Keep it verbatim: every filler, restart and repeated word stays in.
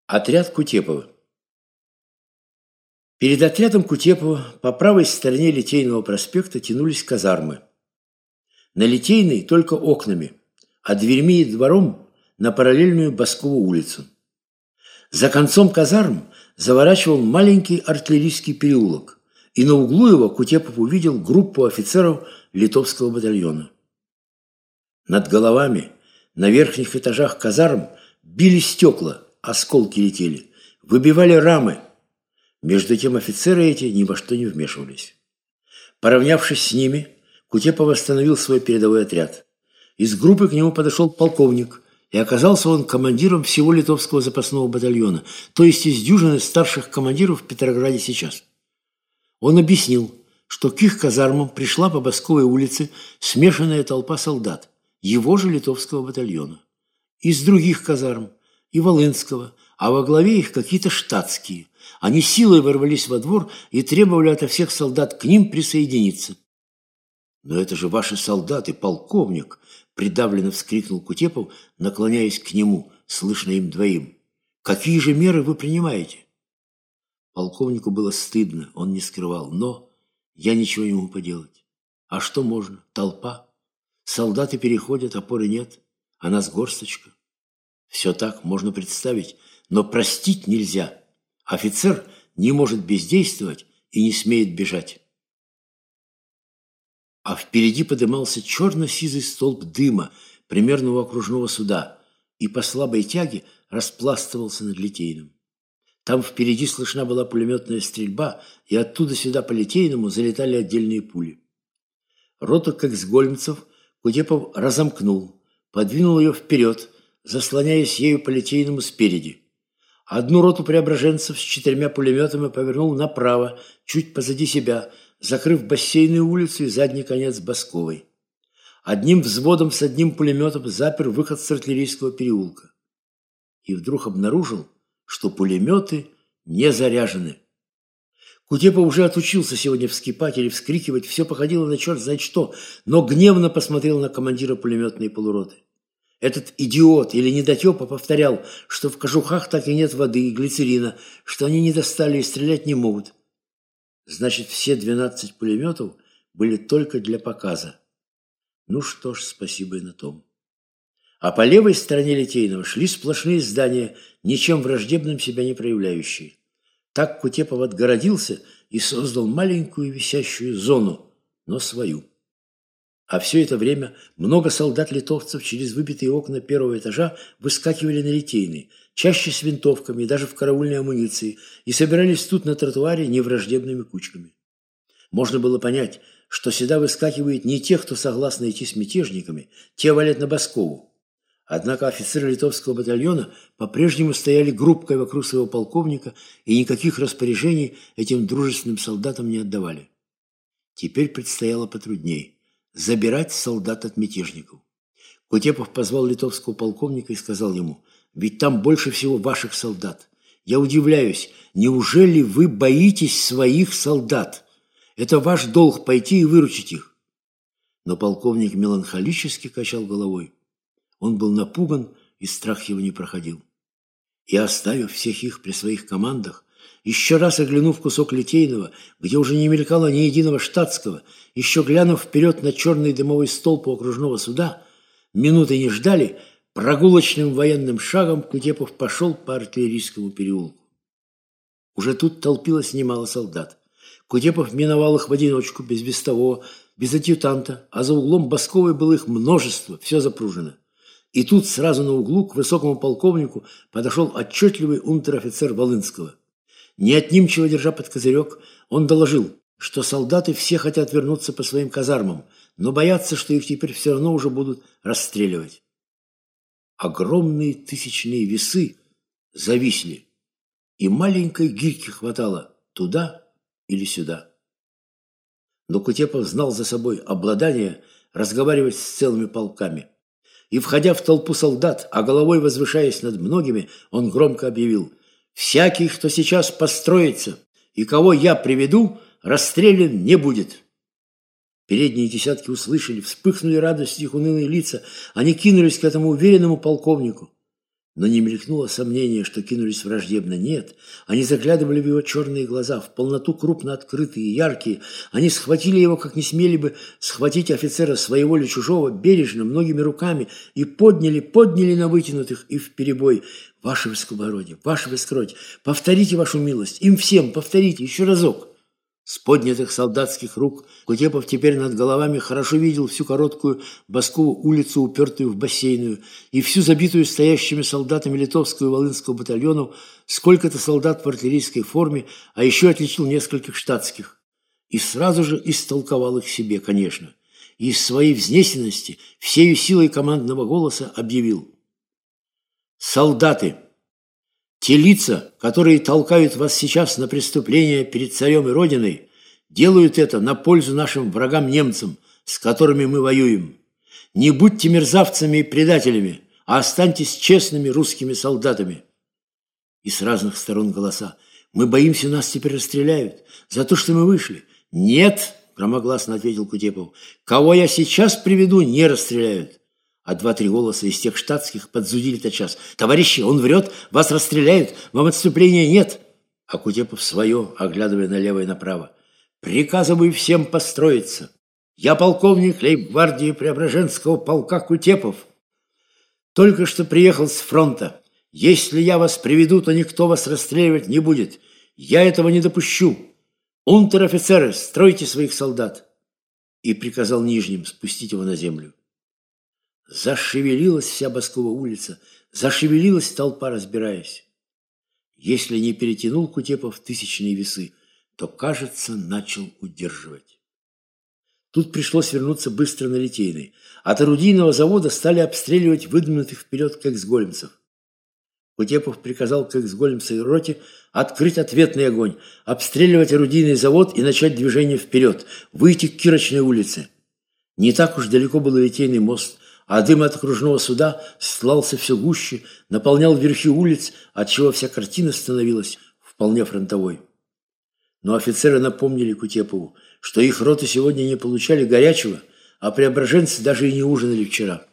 Отряд Кутепова. Перед отрядом Кутепова по правой стороне Литейного проспекта тянулись казармы. На Литейной только окнами, а дверьми и двором на параллельную Баскову улицу. За концом казарм заворачивал маленький артиллерийский переулок, и на углу его Кутепов увидел группу офицеров литовского батальона. Над головами на верхних этажах казарм били стекла, осколки летели, выбивали рамы. Между тем офицеры эти ни во что не вмешивались. Поравнявшись с ними, Кутепов остановил свой передовой отряд. Из группы к нему подошел полковник, и оказался он командиром всего литовского запасного батальона, то есть из дюжины старших командиров в Петрограде сейчас. Он объяснил, что к их казармам пришла по Басковой улице смешанная толпа солдат, его же литовского батальона. Из других казарм, и Волынского, а во главе их какие-то штатские. Они силой ворвались во двор и требовали ото всех солдат к ним присоединиться. «Но это же ваши солдаты, полковник!» – придавленно вскрикнул Кутепов, наклоняясь к нему, слышно им двоим. «Какие же меры вы принимаете?» Полковнику было стыдно, он не скрывал, но я ничего не могу поделать. А что можно? Толпа. Солдаты переходят, опоры нет, а нас горсточка. Все так можно представить, но простить нельзя. Офицер не может бездействовать и не смеет бежать. А впереди подымался черно-сизый столб дыма, примерно у окружного суда, и по слабой тяге распластывался над Литейным. Там впереди слышна была пулеметная стрельба, и оттуда сюда по Литейному залетали отдельные пули. Роту кексгольмцев Кутепов разомкнул, подвинул ее вперед, заслоняясь ею по Литейному спереди. Одну роту преображенцев с четырьмя пулеметами повернул направо, чуть позади себя, закрыв Бассейную улицу и задний конец Басковой. Одним взводом с одним пулеметом запер выход с артиллерийского переулка. И вдруг обнаружил, что пулеметы не заряжены. Кутепов уже отучился сегодня вскипать или вскрикивать, все походило на черт знает что, но гневно посмотрел на командира пулеметной полуроты. Этот идиот или недотепа повторял, что в кожухах так и нет воды и глицерина, что они не достали и стрелять не могут. Значит, все двенадцать пулеметов были только для показа. Ну что ж, спасибо и на том. А по левой стороне Литейного шли сплошные здания, ничем враждебным себя не проявляющие. Так Кутепов отгородился и создал маленькую висящую зону, но свою. А все это время много солдат-литовцев через выбитые окна первого этажа выскакивали на Литейный, чаще с винтовками, даже в караульной амуниции, и собирались тут на тротуаре невраждебными кучками. Можно было понять, что сюда выскакивают не те, кто согласны идти с мятежниками, те валят на Баскову. Однако офицеры литовского батальона по-прежнему стояли группкой вокруг своего полковника и никаких распоряжений этим дружественным солдатам не отдавали. Теперь предстояло потрудней – забирать солдат от мятежников. Кутепов позвал литовского полковника и сказал ему: «Ведь там больше всего ваших солдат. Я удивляюсь, неужели вы боитесь своих солдат? Это ваш долг пойти и выручить их». Но полковник меланхолически качал головой. Он был напуган, и страх его не проходил. И, оставив всех их при своих командах, еще раз оглянув кусок Литейного, где уже не мелькало ни единого штатского, еще глянув вперед на черный дымовой столб у окружного суда, минуты не ждали, прогулочным военным шагом Кутепов пошел по артиллерийскому переулку. Уже тут толпилось немало солдат. Кутепов миновал их в одиночку, без вестового, без адъютанта, а за углом Басковой было их множество, все запружено. И тут сразу на углу к высокому полковнику подошел отчетливый унтер-офицер Волынского. Неотнимчиво держа под козырек, он доложил, что солдаты все хотят вернуться по своим казармам, но боятся, что их теперь все равно уже будут расстреливать. Огромные тысячные весы зависли, и маленькой гирьки хватало туда или сюда. Но Кутепов знал за собой обладание разговаривать с целыми полками. И, входя в толпу солдат, а головой возвышаясь над многими, он громко объявил: «Всякий, кто сейчас построится и кого я приведу, расстрелян не будет». Передние десятки услышали, вспыхнули радостью их унылые лица, они кинулись к этому уверенному полковнику. Но не мелькнуло сомнение, что кинулись враждебно. Нет, они заглядывали в его черные глаза, в полноту крупно открытые и яркие. Они схватили его, как не смели бы схватить офицера своего или чужого, бережно, многими руками, и подняли, подняли на вытянутых и вперебой. «Ваше высокоблагородие, ваше высокоблагородие, повторите вашу милость, им всем повторите еще разок». С поднятых солдатских рук Кутепов теперь над головами хорошо видел всю короткую Баскову улицу, упертую в бассейную, и всю забитую стоящими солдатами Литовского и Волынского батальонов, сколько-то солдат в артиллерийской форме, а еще отличил нескольких штатских. И сразу же истолковал их себе, конечно, и из своей взнесенности всею силой командного голоса объявил: «Солдаты! Те лица, которые толкают вас сейчас на преступления перед царем и родиной, делают это на пользу нашим врагам-немцам, с которыми мы воюем. Не будьте мерзавцами и предателями, а останьтесь честными русскими солдатами». И с разных сторон голоса: «Мы боимся, нас теперь расстреляют за то, что мы вышли». «Нет», – громогласно ответил Кутепов, – «кого я сейчас приведу, не расстреляют». А два-три голоса из тех штатских подзудили тотчас: «Товарищи, он врет, вас расстреляют, вам отступления нет». А Кутепов свое, оглядывая налево и направо: «Приказываю всем построиться. Я полковник лейб-гвардии Преображенского полка Кутепов. Только что приехал с фронта. Если я вас приведу, то никто вас расстреливать не будет. Я этого не допущу. Унтер-офицеры, стройте своих солдат». И приказал нижним спустить его на землю. Зашевелилась вся Баскова улица, зашевелилась толпа, разбираясь. Если не перетянул Кутепов тысячные весы, то, кажется, начал удерживать. Тут пришлось вернуться быстро на Литейный. От орудийного завода стали обстреливать выдвинутых вперед кексгольмцев. Кутепов приказал кексгольмцевой роте открыть ответный огонь, обстреливать орудийный завод и начать движение вперед, выйти к Кирочной улице. Не так уж далеко был Литейный мост, а дым от окружного суда слался все гуще, наполнял верхи улиц, отчего вся картина становилась вполне фронтовой. Но офицеры напомнили Кутепову, что их роты сегодня не получали горячего, а преображенцы даже и не ужинали вчера.